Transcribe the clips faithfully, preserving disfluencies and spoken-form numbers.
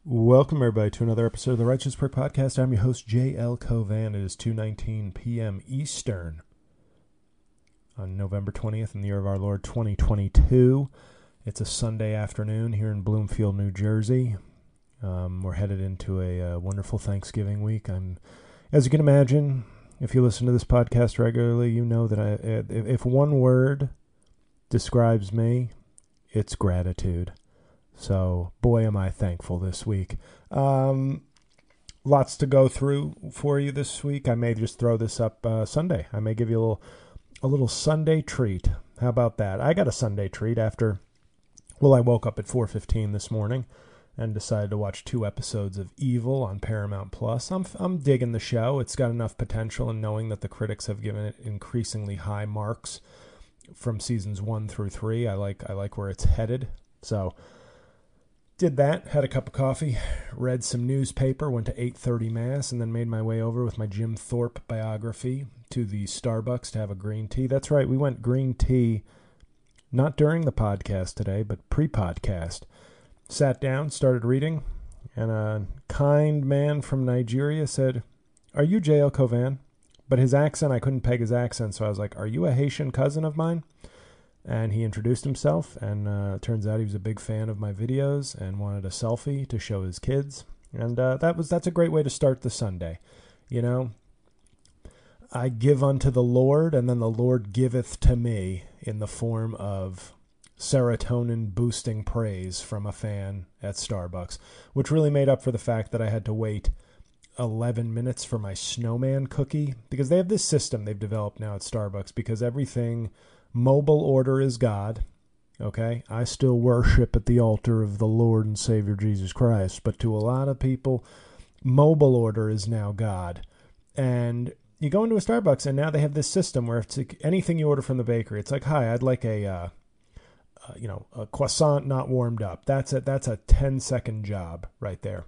Welcome, everybody, to another episode of the Righteous Prick Podcast. I'm your host, J L Covan. It is two nineteen p.m. Eastern on November twentieth in the year of our Lord, twenty twenty-two. It's a Sunday afternoon here in Bloomfield, New Jersey. Um, we're headed into a uh, wonderful Thanksgiving week. I'm, as you can imagine, if you listen to this podcast regularly, you know that I, if, if one word describes me, it's gratitude. So, boy, am I thankful this week. Um, lots to go through for you this week. I may just throw this up uh, Sunday. I may give you a little, a little Sunday treat. How about that? I got a Sunday treat after, well, I woke up at four fifteen this morning and decided to watch two episodes of Evil on Paramount Plus. I'm I'm digging the show. It's got enough potential, and knowing that the critics have given it increasingly high marks from seasons one through three, I like I like where it's headed. So. Did that, had a cup of coffee, read some newspaper, went to eight thirty Mass, and then made my way over with my Jim Thorpe biography to the Starbucks to have a green tea. That's right, we went green tea, not during the podcast today, but pre-podcast. Sat down, started reading, and a kind man from Nigeria said, "Are you J L Covan?" But his accent, I couldn't peg his accent, so I was like, "Are you a Haitian cousin of mine?" And he introduced himself, and uh, it turns out he was a big fan of my videos and wanted a selfie to show his kids. And uh, that was that's a great way to start the Sunday. You know, I give unto the Lord, and then the Lord giveth to me in the form of serotonin-boosting praise from a fan at Starbucks, which really made up for the fact that I had to wait eleven minutes for my snowman cookie, because they have this system they've developed now at Starbucks, because everything... Mobile order is God, okay? I still worship at the altar of the Lord and Savior Jesus Christ, but to a lot of people, mobile order is now God. And you go into a Starbucks, and now they have this system where it's like anything you order from the bakery, it's like, "Hi, I'd like a, uh, uh, you know, a croissant not warmed up." That's a, that's a ten-second job right there.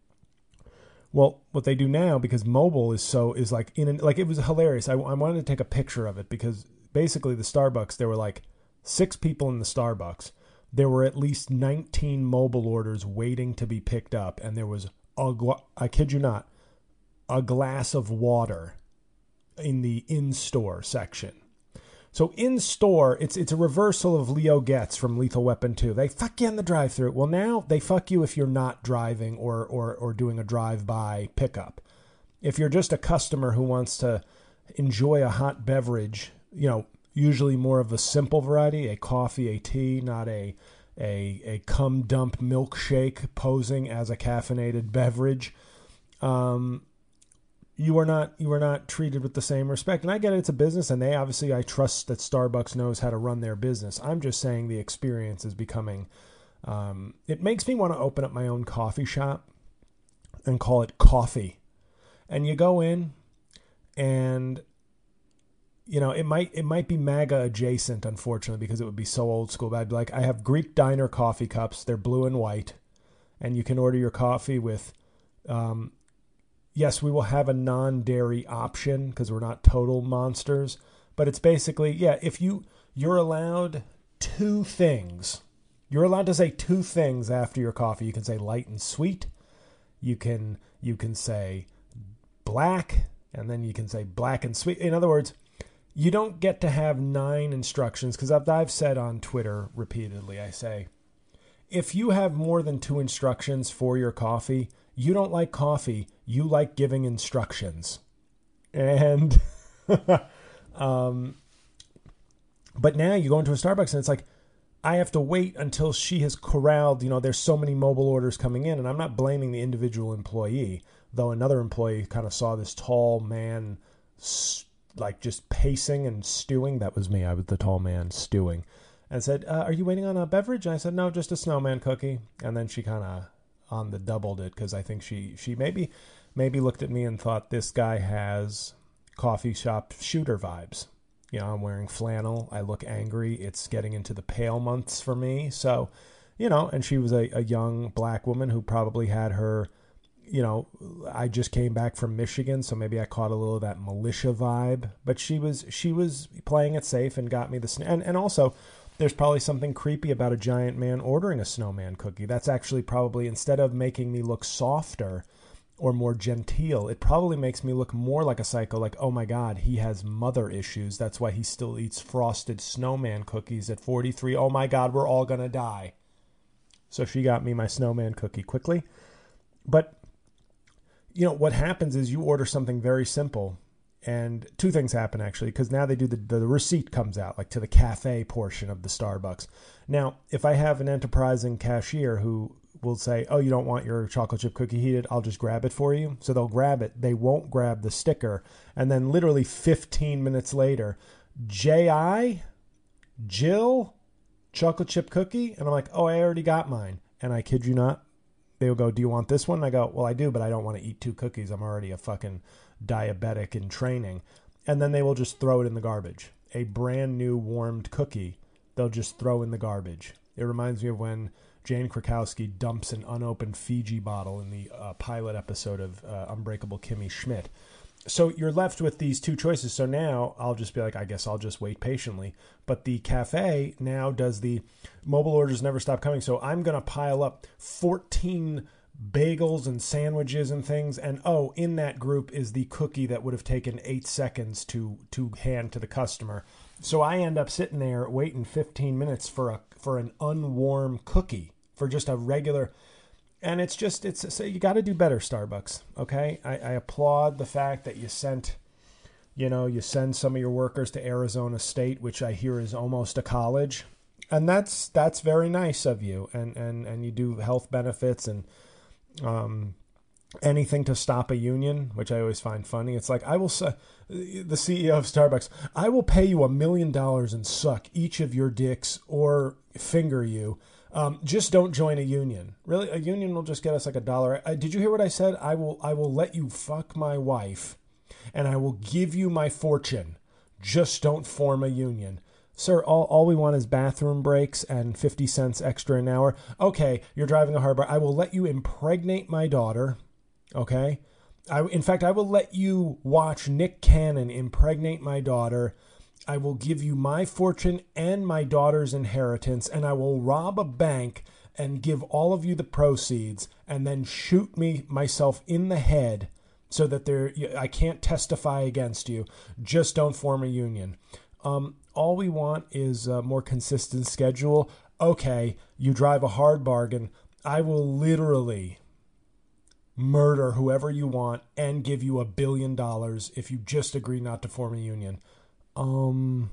Well, what they do now, because mobile is so, is like, in an, like it was hilarious. I, I wanted to take a picture of it, because basically the Starbucks, there were like six people in the Starbucks. There were at least nineteen mobile orders waiting to be picked up. And there was, a, I kid you not, a glass of water in the in-store section. So in-store, it's it's a reversal of Leo Getz from Lethal Weapon two. They fuck you in the drive-thru. Well, now they fuck you if you're not driving or, or, or doing a drive-by pickup. If you're just a customer who wants to enjoy a hot beverage, you know, usually more of a simple variety, a coffee, a tea, not a a a cum dump milkshake posing as a caffeinated beverage. Um, you are not you are not treated with the same respect. And I get it, it's a business, and they obviously, I trust that Starbucks knows how to run their business. I'm just saying the experience is becoming, um, it makes me want to open up my own coffee shop and call it Coffee. And you go in, and you know, it might it might be MAGA adjacent, unfortunately, because it would be so old school. But I'd be like, I have Greek diner coffee cups. They're blue and white. And you can order your coffee with, um, yes, we will have a non-dairy option because we're not total monsters. But it's basically, yeah, if you, you're allowed two things. You're allowed to say two things after your coffee. You can say light and sweet. You can, you can say black, and then you can say black and sweet. In other words, you don't get to have nine instructions, because I've, I've said on Twitter repeatedly, I say, if you have more than two instructions for your coffee, you don't like coffee, you like giving instructions. And, um, but now you go into a Starbucks and it's like, I have to wait until she has corralled, you know, there's so many mobile orders coming in, and I'm not blaming the individual employee, though another employee kind of saw this tall man st- like just pacing and stewing. That was me. I was the tall man stewing, and said, uh, "Are you waiting on a beverage?" And I said, "No, just a snowman cookie." And then she kind of on the doubled it, because I think she, she maybe, maybe looked at me and thought, this guy has coffee shop shooter vibes. You know, I'm wearing flannel. I look angry. It's getting into the pale months for me. So, you know, and she was a, a young black woman who probably had her, you know, I just came back from Michigan, so maybe I caught a little of that militia vibe. But she was she was playing it safe and got me the... And, and also, there's probably something creepy about a giant man ordering a snowman cookie. That's actually probably, instead of making me look softer or more genteel, it probably makes me look more like a psycho, like, oh my God, he has mother issues. That's why he still eats frosted snowman cookies at forty-three. Oh my God, we're all going to die. So she got me my snowman cookie quickly. But, you know, what happens is you order something very simple. And two things happen, actually, because now they do the, the receipt comes out, like to the cafe portion of the Starbucks. Now, if I have an enterprising cashier who will say, oh, you don't want your chocolate chip cookie heated, I'll just grab it for you. So they'll grab it. They won't grab the sticker. And then literally fifteen minutes later, J I, Jill, chocolate chip cookie. And I'm like, oh, I already got mine. And I kid you not, they will go, do you want this one? And I go, well, I do, but I don't want to eat two cookies. I'm already a fucking diabetic in training. And then they will just throw it in the garbage. A brand new warmed cookie, they'll just throw in the garbage. It reminds me of when Jane Krakowski dumps an unopened Fiji bottle in the uh, pilot episode of uh, Unbreakable Kimmy Schmidt. So you're left with these two choices. So now I'll just be like, I guess I'll just wait patiently. But the cafe now does the mobile orders never stop coming. So I'm going to pile up fourteen bagels and sandwiches and things. And oh, in that group is the cookie that would have taken eight seconds to, to hand to the customer. So I end up sitting there waiting fifteen minutes for a, for an unwarm cookie, for just a regular. And it's just, it's, so you got to do better, Starbucks. Okay. I, I applaud the fact that you sent, you know, you send some of your workers to Arizona State, which I hear is almost a college. And that's, that's very nice of you. And, and, and you do health benefits and, um, anything to stop a union, which I always find funny. It's like, I will say, the C E O of Starbucks, I will pay you a million dollars and suck each of your dicks or finger you. Um, just don't join a union. Really, a union will just get us like a dollar. I, did you hear what I said? I will, I will let you fuck my wife, and I will give you my fortune. Just don't form a union. Sir, all, all we want is bathroom breaks and fifty cents extra an hour. Okay, you're driving a harbor. I will let you impregnate my daughter. Okay? I, in fact, I will let you watch Nick Cannon impregnate my daughter. I will give you my fortune and my daughter's inheritance, and I will rob a bank and give all of you the proceeds, and then shoot me myself in the head so that there I can't testify against you. Just don't form a union. Um, all we want is a more consistent schedule. Okay, you drive a hard bargain. I will literally murder whoever you want and give you a billion dollars if you just agree not to form a union. Um,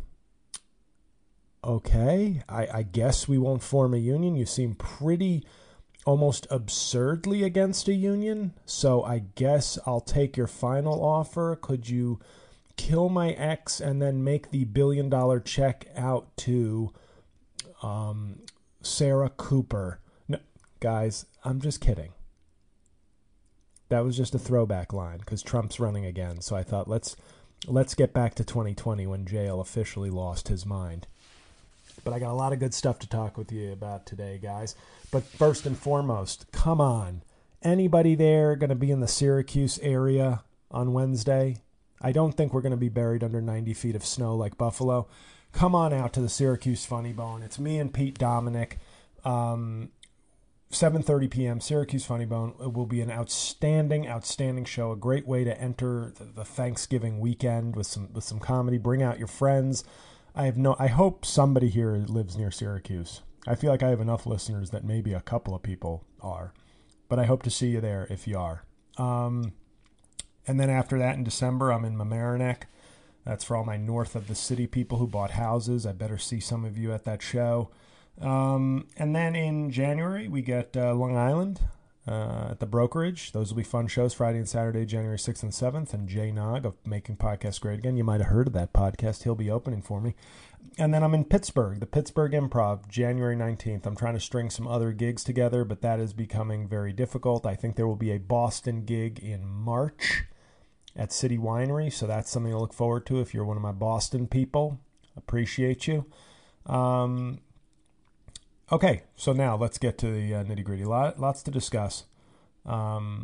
okay, I, I guess we won't form a union. You seem pretty almost absurdly against a union. So I guess I'll take your final offer. Could you kill my ex and then make the billion dollar check out to um, Sarah Cooper? No, guys, I'm just kidding. That was just a throwback line because Trump's running again. So I thought let's let's get back to twenty twenty when J L officially lost his mind. But I got a lot of good stuff to talk with you about today, guys. But first and foremost, come on. Anybody there going to be in the Syracuse area on Wednesday? I don't think we're going to be buried under ninety feet of snow like Buffalo. Come on out to the Syracuse Funny Bone. It's me and Pete Dominic. Um, seven thirty p.m. Syracuse Funny Bone. It will be an outstanding, outstanding show. A great way to enter the, the Thanksgiving weekend with some with some comedy. Bring out your friends. I have no. I hope somebody here lives near Syracuse. I feel like I have enough listeners that maybe a couple of people are, but I hope to see you there if you are. Um, and then after that in December, I'm in Mamaroneck. That's for all my north of the city people who bought houses. I better see some of you at that show. Um, and then in January, we get uh, Long Island uh, at the Brokerage. Those will be fun shows, Friday and Saturday, January sixth and seventh. And Jay Nog of Making Podcasts Great Again. You might have heard of that podcast. He'll be opening for me. And then I'm in Pittsburgh, the Pittsburgh Improv, January nineteenth. I'm trying to string some other gigs together, but that is becoming very difficult. I think there will be a Boston gig in March at City Winery, so that's something to look forward to if you're one of my Boston people. Appreciate you. Um... Okay, so now let's get to the uh, nitty-gritty. Lot, lots to discuss. Um,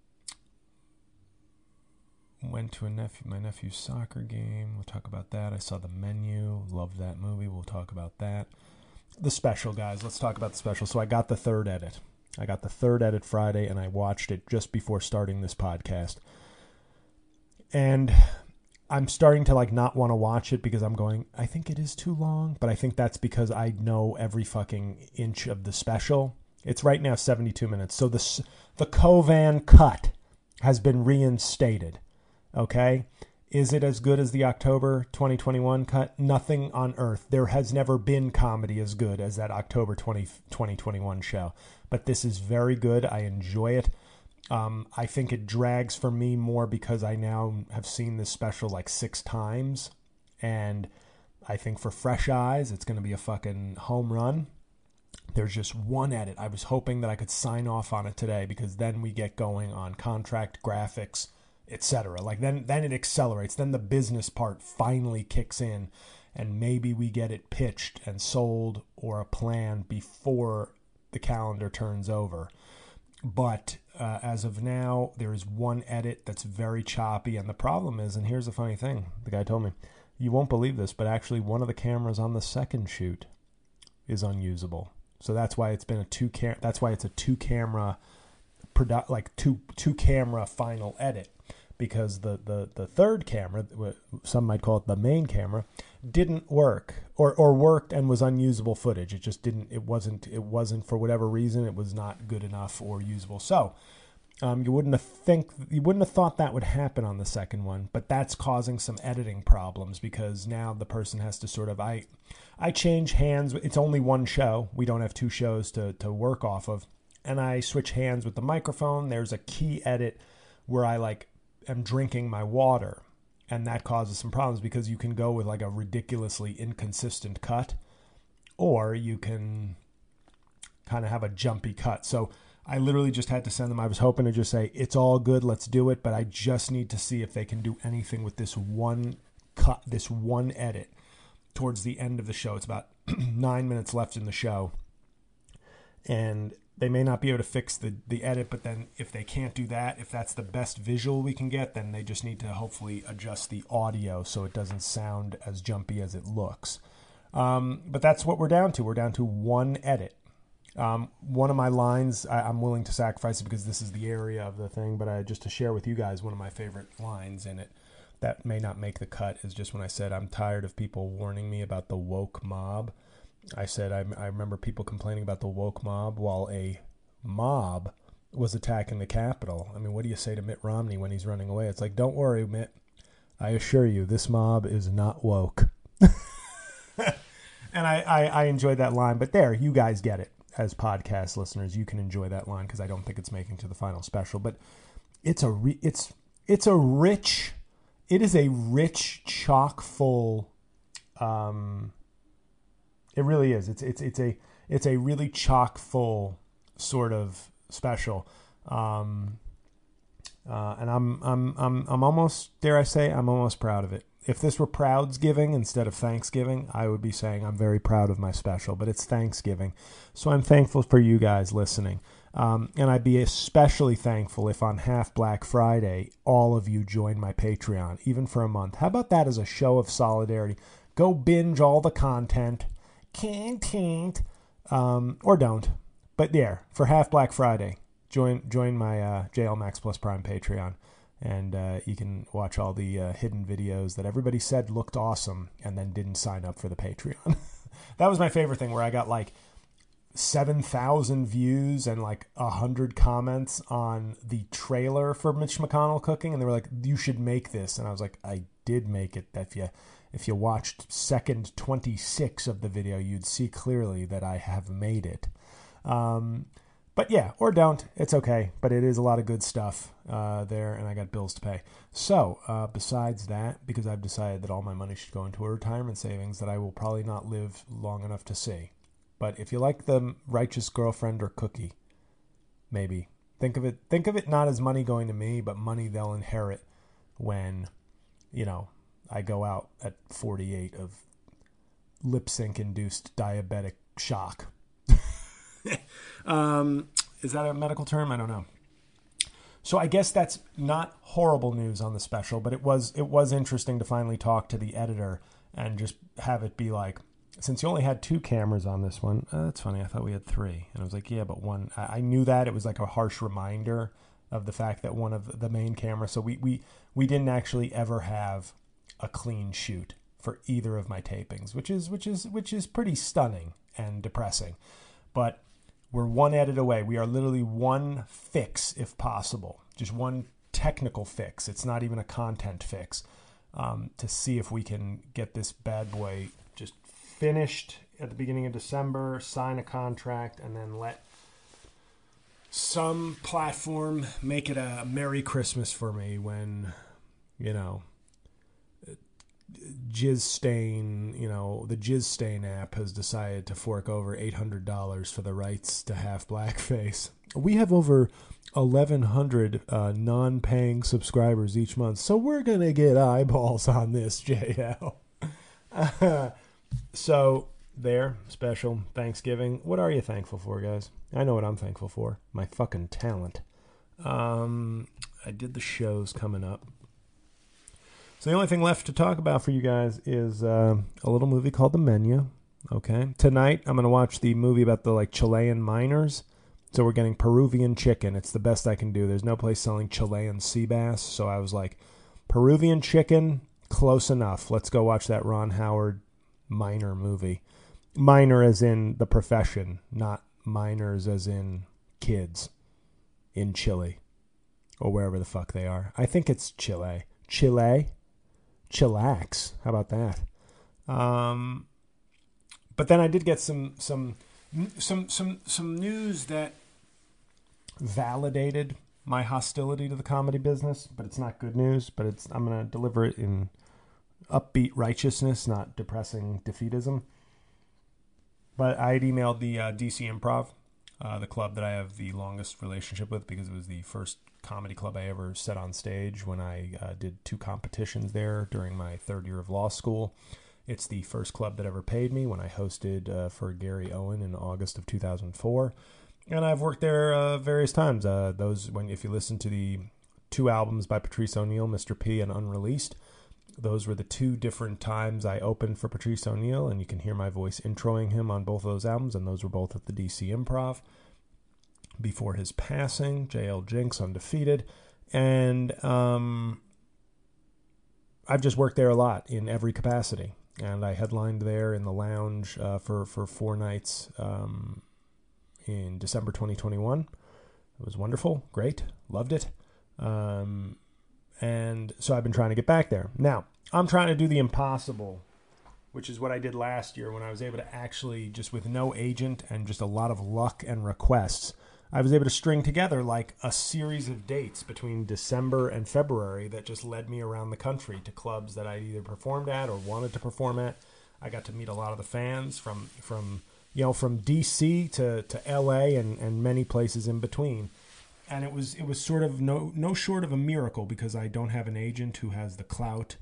went to a nephew, my nephew's soccer game. We'll talk about that. I saw The Menu. Loved that movie. We'll talk about that. the special, guys. Let's talk about the special. So I got the third edit. I got the third edit Friday, and I watched it just before starting this podcast. And I'm starting to like not want to watch it because I'm going, I think it is too long, but I think that's because I know every fucking inch of the special. It's right now seventy-two minutes. So the the Kovan cut has been reinstated. Okay? Is it as good as the October twenty twenty-one cut? Nothing on earth. There has never been comedy as good as that October twentieth, twenty twenty-one show. But this is very good. I enjoy it. Um, I think it drags for me more because I now have seen this special like six times. And I think for fresh eyes, it's going to be a fucking home run. There's just one edit. I was hoping that I could sign off on it today because then we get going on contract, graphics, et cetera. Like then, then it accelerates. Then the business part finally kicks in and maybe we get it pitched and sold or a plan before the calendar turns over. But uh, as of now, there is one edit that's very choppy. And the problem is, and here's the funny thing, the guy told me, you won't believe this, but actually one of the cameras on the second shoot is unusable. So that's why it's been a two cam. That's why it's a two camera, produ- like two two camera final edit, because the, the, the third camera, some might call it the main camera, didn't work or, or worked and was unusable footage. It just didn't, it wasn't, it wasn't for whatever reason, it was not good enough or usable. So um, you wouldn't have think, you wouldn't have thought that would happen on the second one, but that's causing some editing problems because now the person has to sort of, I, I change hands. It's only one show. We don't have two shows to, to work off of. And I switch hands with the microphone. There's a key edit where I like am drinking my water. And that causes some problems because you can go with like a ridiculously inconsistent cut or you can kind of have a jumpy cut. So I literally just had to send them. I was hoping to just say, it's all good, let's do it. But I just need to see if they can do anything with this one cut, this one edit towards the end of the show. It's about nine minutes left in the show. And they may not be able to fix the, the edit, but then if they can't do that, if that's the best visual we can get, then they just need to hopefully adjust the audio so it doesn't sound as jumpy as it looks. Um, but that's what we're down to. We're down to one edit. Um, one of my lines, I, I'm willing to sacrifice it because this is the area of the thing, but I, just to share with you guys, one of my favorite lines in it that may not make the cut is just when I said, I'm tired of people warning me about the woke mob. I said, I, I remember people complaining about the woke mob while a mob was attacking the Capitol. I mean, what do you say to Mitt Romney when he's running away? It's like, don't worry, Mitt. I assure you, this mob is not woke. And I, I, I enjoyed that line. But there, you guys get it. As podcast listeners, you can enjoy that line because I don't think it's making to the final special. But it's a re, it's it's a rich, it is a rich, chock full. Um, it really is. It's it's it's a it's a really chock full sort of special. Um, uh, and I'm I'm I'm I'm almost, dare I say, I'm almost proud of it. If this were Proudsgiving instead of Thanksgiving, I would be saying I'm very proud of my special, but it's Thanksgiving. So I'm thankful for you guys listening. Um, and I'd be especially thankful if on Half Black Friday, all of you join my Patreon, even for a month. How about that as a show of solidarity? Go binge all the content, content, um, or don't. But there, for Half Black Friday, join join my uh, J L Max Plus Prime Patreon. And uh, you can watch all the uh, hidden videos that everybody said looked awesome and then didn't sign up for the Patreon. That was my favorite thing, where I got like seven thousand views and like one hundred comments on the trailer for Mitch McConnell cooking. And they were like, you should make this. And I was like, I did make it. If you, if you watched second twenty-six of the video, you'd see clearly that I have made it. Um But yeah, or don't. It's okay. But it is a lot of good stuff uh, there, and I got bills to pay. So uh, besides that, because I've decided that all my money should go into a retirement savings that I will probably not live long enough to see. But if you like the Righteous Girlfriend or Cookie, maybe. Think of it Think of it not as money going to me, but money they'll inherit when, you know, I go out at forty-eight of lip sync induced diabetic shock. um, is that a medical term? I don't know. So I guess that's not horrible news on the special, but it was it was interesting to finally talk to the editor and just have it be like, since you only had two cameras on this one, uh, that's funny. I thought we had three. And I was like, yeah, but one, I, I knew that. It was like a harsh reminder of the fact that one of the main cameras, so we, we, we didn't actually ever have a clean shoot for either of my tapings, which is, which is, which is pretty stunning and depressing. But we're one edit away. We are literally one fix, if possible, just one technical fix. It's not even a content fix, um, to see if we can get this bad boy just finished at the beginning of December, sign a contract, and then let some platform make it a Merry Christmas for me when, you know, Jizz Stain, you know, the Jizz Stain app has decided to fork over eight hundred dollars for the rights to half blackface. We have over eleven hundred uh, non-paying subscribers each month, so we're going to get eyeballs on this, J L. Uh, so, there, special Thanksgiving. What are you thankful for, guys? I know what I'm thankful for. My fucking talent. Um, I did the shows coming up. So the only thing left to talk about for you guys is uh, a little movie called The Menu. Okay. Tonight, I'm going to watch the movie about the like Chilean miners. So we're getting Peruvian chicken. It's the best I can do. There's no place selling Chilean sea bass. So I was like, Peruvian chicken, close enough. Let's go watch that Ron Howard miner movie. Miner as in the profession, not miners as in kids in Chile or wherever the fuck they are. I think it's Chile. Chile? Chillax. How about that? Um, but then I did get some some some some some news that validated my hostility to the comedy business, but it's not good news. But it's I'm gonna deliver it in upbeat righteousness, not depressing defeatism. But I had emailed the uh, D C Improv, uh, the club that I have the longest relationship with because it was the first comedy club I ever set on stage when I uh, did two competitions there during my third year of law school. It's the first club that ever paid me when I hosted uh, for Gary Owen in August of two thousand four. And I've worked there uh, various times. Uh, those, when if you listen to the two albums by Patrice O'Neal, Mister P and Unreleased, those were the two different times I opened for Patrice O'Neal, and you can hear my voice introing him on both of those albums, and those were both at the D C Improv. Before his passing, J L Jinx, undefeated. And um, I've just worked there a lot in every capacity. And I headlined there in the lounge uh, for, for four nights um, in December twenty twenty-one. It was wonderful. Great. Loved it. Um, and so I've been trying to get back there. Now, I'm trying to do the impossible, which is what I did last year when I was able to actually, just with no agent and just a lot of luck and requests, I was able to string together like a series of dates between December and February that just led me around the country to clubs that I either performed at or wanted to perform at. I got to meet a lot of the fans from, from you know, from D C to, to L A and, and many places in between. And it was it was sort of no no short of a miracle because I don't have an agent who has the clout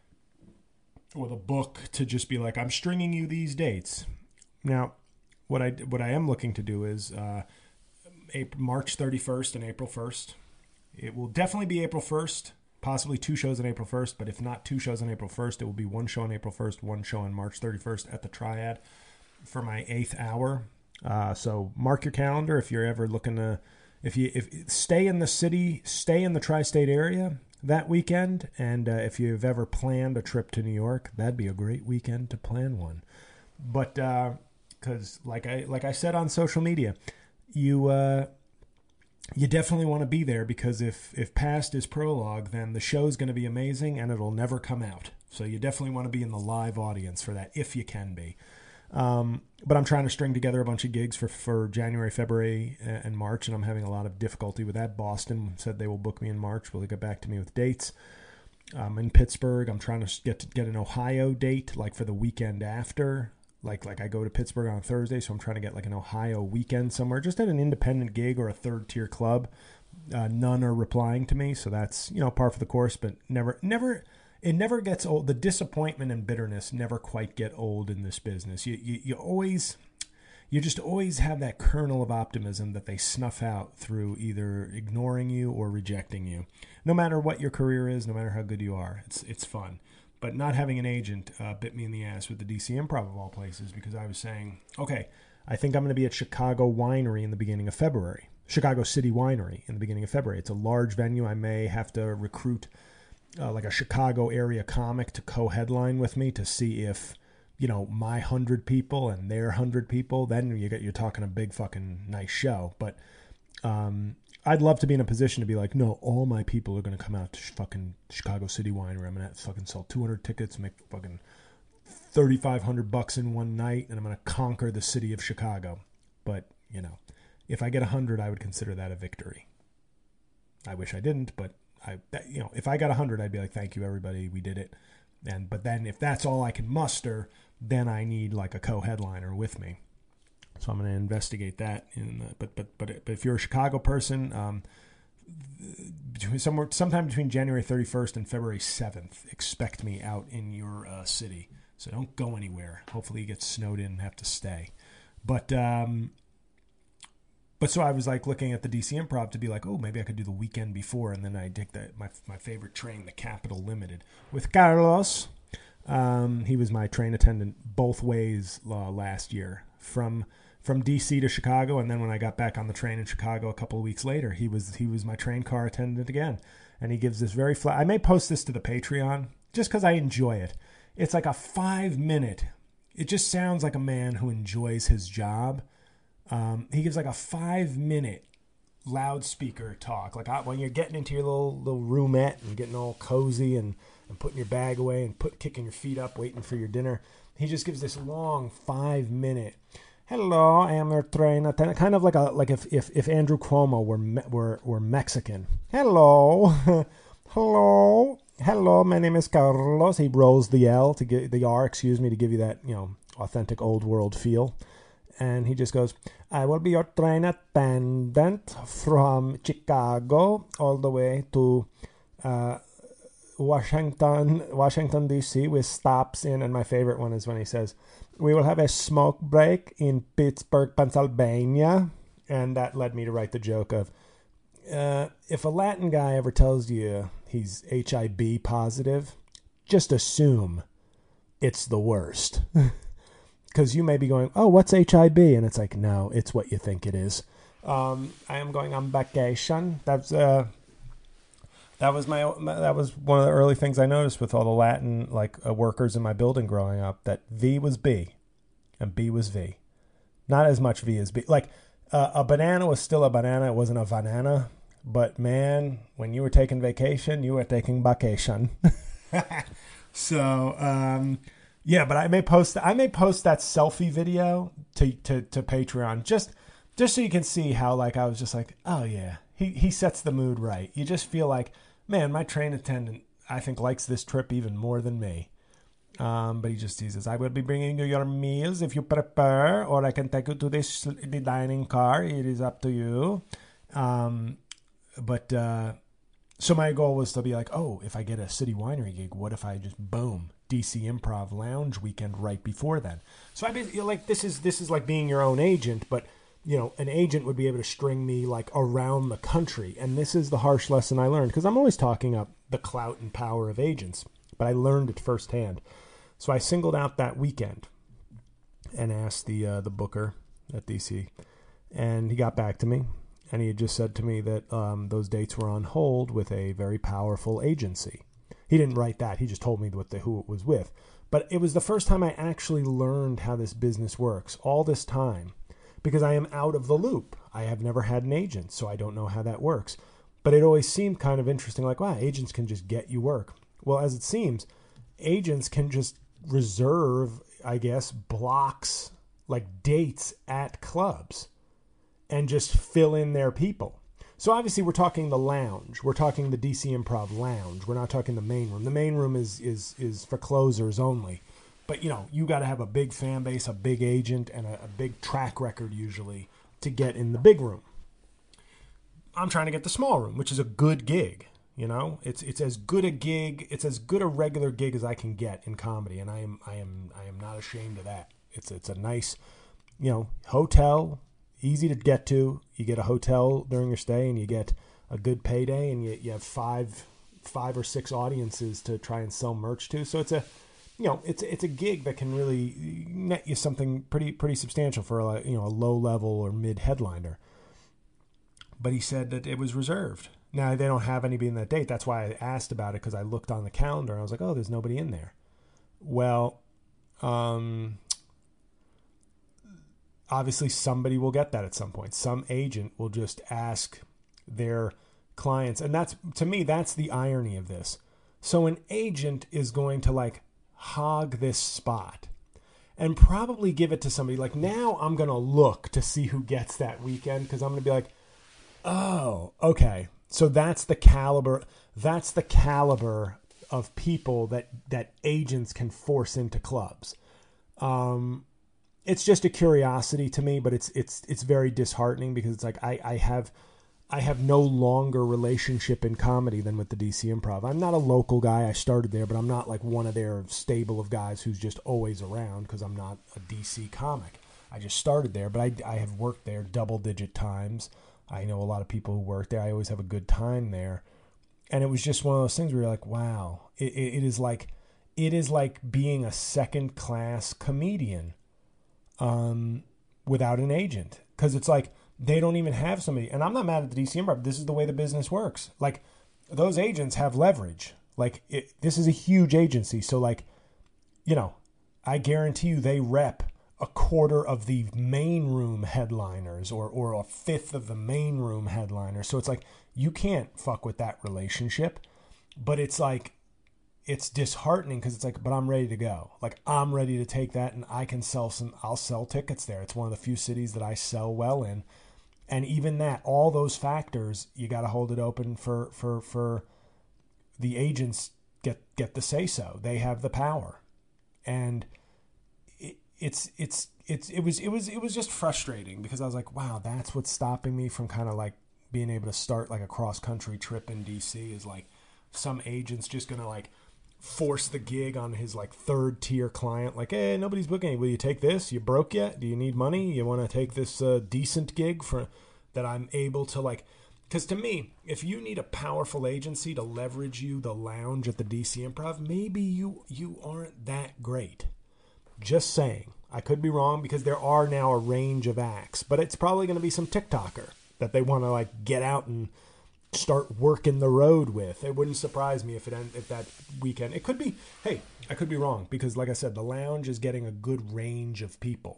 or the book to just be like, I'm stringing you these dates. Now, what I, what I am looking to do is... Uh, April, March thirty-first and April first. It will definitely be April first, possibly two shows on April first, but if not two shows on April first, it will be one show on April first, one show on March thirty-first at the Triad for my eighth hour. Uh, so mark your calendar if you're ever looking to, if you if stay in the city, stay in the tri-state area that weekend, and uh, if you've ever planned a trip to New York, that'd be a great weekend to plan one. But because uh, like I like I said on social media, You uh, you definitely want to be there because if, if past is prologue, then the show's going to be amazing and it'll never come out. So you definitely want to be in the live audience for that if you can be. Um, but I'm trying to string together a bunch of gigs for, for January, February, and March, and I'm having a lot of difficulty with that. Boston said they will book me in March. Will they get back to me with dates? Um, in Pittsburgh, I'm trying to get to get an Ohio date, like for the weekend after. Like like I go to Pittsburgh on Thursday, so I'm trying to get like an Ohio weekend somewhere, just at an independent gig or a third tier club. Uh, none are replying to me, so that's, you know, par for the course. But never never it never gets old. The disappointment and bitterness never quite get old in this business. You you, you always you just always have that kernel of optimism that they snuff out through either ignoring you or rejecting you. No matter what your career is, no matter how good you are, it's it's fun. but not having an agent uh, bit me in the ass with the D C Improv of all places, because I was saying, okay, I think I'm going to be at Chicago Winery in the beginning of February. Chicago City Winery in the beginning of February. It's a large venue. I may have to recruit uh, like a Chicago area comic to co-headline with me to see if, you know, my hundred people and their hundred people, then you get, you're talking a big fucking nice show. But um, I'd love to be in a position to be like, no, all my people are going to come out to fucking Chicago City Winery. I'm going to fucking sell two hundred tickets, make fucking thirty-five hundred bucks in one night, and I'm going to conquer the city of Chicago. But, you know, if I get one hundred, I would consider that a victory. I wish I didn't, but I, that, you know, if I got one hundred, I'd be like, thank you, everybody, we did it. And but then if that's all I can muster, then I need like a co-headliner with me. So I'm going to investigate that. In the, but, but but but if you're a Chicago person, um, between somewhere sometime between January thirty-first and February seventh, expect me out in your uh, city. So don't go anywhere. Hopefully you get snowed in and have to stay. But um, but so I was like looking at the D C Improv to be like, oh, maybe I could do the weekend before, and then I take the my my favorite train, the Capital Limited, with Carlos. Um, he was my train attendant both ways uh, last year from. From D C to Chicago, and then when I got back on the train in Chicago a couple of weeks later, he was he was my train car attendant again. And he gives this very flat... I may post this to the Patreon just because I enjoy it. It's like a five-minute... It just sounds like a man who enjoys his job. Um, he gives like a five-minute loudspeaker talk. Like I, when you're getting into your little little roomette and getting all cozy and, and putting your bag away and put kicking your feet up, waiting for your dinner, he just gives this long five-minute... Hello, I am your train attendant. Kind of like a like if, if, if Andrew Cuomo were me, were were Mexican. Hello, hello, hello. My name is Carlos. He rolls the L to get the R, excuse me, to give you that, you know, authentic old world feel. And he just goes, I will be your train attendant from Chicago all the way to uh, Washington, Washington D C, with stops in. And my favorite one is when he says, we will have a smoke break in Pittsburgh, Pennsylvania. And that led me to write the joke of, uh, if a Latin guy ever tells you he's H I V positive, just assume it's the worst. Because you may be going, oh, what's H I V? And it's like, no, it's what you think it is. Um, I am going on vacation. That's... Uh, That was my, my. That was one of the early things I noticed with all the Latin like uh, workers in my building growing up. That V was B, and B was V. Not as much V as B. Like uh, a banana was still a banana. It wasn't a banana. But man, when you were taking vacation, you were taking vacation. so um, yeah, but I may post. I may post that selfie video to to to Patreon just just so you can see how like I was just like, oh yeah. He he sets the mood right. You just feel like, man, my train attendant, I think, likes this trip even more than me. Um, but he just he says, I will be bringing you your meals if you prefer, or I can take you to this the dining car. It is up to you. Um, but uh, so my goal was to be like, oh, if I get a City Winery gig, what if I just boom D C Improv Lounge weekend right before then? So I mean, like this is this is like being your own agent, but. You know, an agent would be able to string me like around the country. And this is the harsh lesson I learned, because I'm always talking up the clout and power of agents, but I learned it firsthand. So I singled out that weekend and asked the uh, the booker at D C, and he got back to me, and he had just said to me that um, those dates were on hold with a very powerful agency. He didn't write that. He just told me what the, who it was with. But it was the first time I actually learned how this business works all this time. Because I am out of the loop. I have never had an agent, so I don't know how that works. But it always seemed kind of interesting, like, wow, agents can just get you work. Well, as it seems, agents can just reserve, I guess, blocks, like dates at clubs, and just fill in their people. So obviously we're talking the lounge. We're talking the D C Improv Lounge. We're not talking the main room. The main room is is is for closers only. But, you know, you got to have a big fan base, a big agent, and a, a big track record usually to get in the big room. I'm trying to get the small room, which is a good gig. You know, it's it's as good a gig, it's as good a regular gig as I can get in comedy, and I am I am I am not ashamed of that. It's it's a nice, you know, hotel, easy to get to. You get a hotel during your stay, and you get a good payday, and you you have five five or six audiences to try and sell merch to. So it's a, you know, it's it's a gig that can really net you something pretty pretty substantial for a, you know, a low level or mid headliner. But he said that it was reserved. Now they don't have anybody in that date. That's why I asked about it, because I looked on the calendar and I was like, oh, there's nobody in there. Well, um, obviously somebody will get that at some point. Some agent will just ask their clients, and that's, to me, that's the irony of this. So an agent is going to like hog this spot and probably give it to somebody. Like, now I'm going to look to see who gets that weekend, because I'm going to be like, oh, okay. So that's the caliber, that's the caliber of people that, that agents can force into clubs. Um, it's just a curiosity to me, but it's, it's, it's very disheartening, because it's like, I, I have, I have no longer relationship in comedy than with the D C Improv. I'm not a local guy. I started there, but I'm not like one of their stable of guys who's just always around, because I'm not a D C comic. I just started there, but I, I have worked there double digit times. I know a lot of people who work there. I always have a good time there. And it was just one of those things where you're like, wow, it, it, it is like, it is like being a second class comedian, um, without an agent. Cause it's like, they don't even have somebody, and I'm not mad at the D C Improv. This is the way the business works. Like, those agents have leverage. Like, it, this is a huge agency. So like, you know, I guarantee you they rep a quarter of the main room headliners, or, or a fifth of the main room headliners. So it's like, you can't fuck with that relationship, but it's like, it's disheartening, because it's like, but I'm ready to go. Like, I'm ready to take that, and I can sell some, I'll sell tickets there. It's one of the few cities that I sell well in. And even that, all those factors, you got to hold it open for, for, for the agents get, get the say so. They have the power. And it, it's, it's, it's, it was, it was, it was just frustrating, because I was like, wow, that's what's stopping me from kind of like being able to start like a cross country trip in D C, is like some agent's just going to like force the gig on his like third tier client. Like, hey, nobody's booking. Will you take this? You broke yet? Do you need money? You want to take this uh, decent gig for that I'm able to like, because to me, if you need a powerful agency to leverage you, the lounge at the D C Improv, maybe you, you aren't that great. Just saying. I could be wrong, because there are now a range of acts, but it's probably going to be some TikToker that they want to like get out and start working the road with. It wouldn't surprise me if it end, if that weekend, it could be, hey, I could be wrong, because like I said, the lounge is getting a good range of people,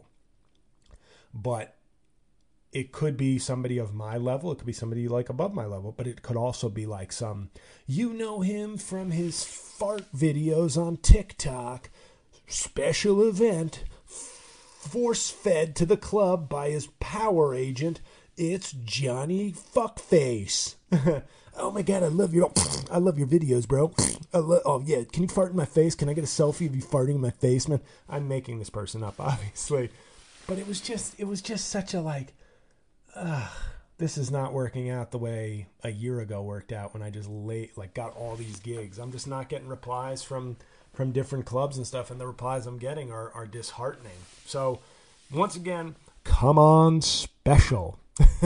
but it could be somebody of my level. It could be somebody like above my level, but it could also be like some, you know him from his fart videos on TikTok, special event, force fed to the club by his power agent. It's Johnny Fuckface. Oh my God, I love your, I love your videos, bro. I lo- oh yeah, can you fart in my face? Can I get a selfie of you farting in my face, man? I'm making this person up, obviously, but it was just, it was just such a like, uh, this is not working out the way a year ago worked out, when I just late like got all these gigs. I'm just not getting replies from from different clubs and stuff, and the replies I'm getting are are disheartening. So once again, come on special.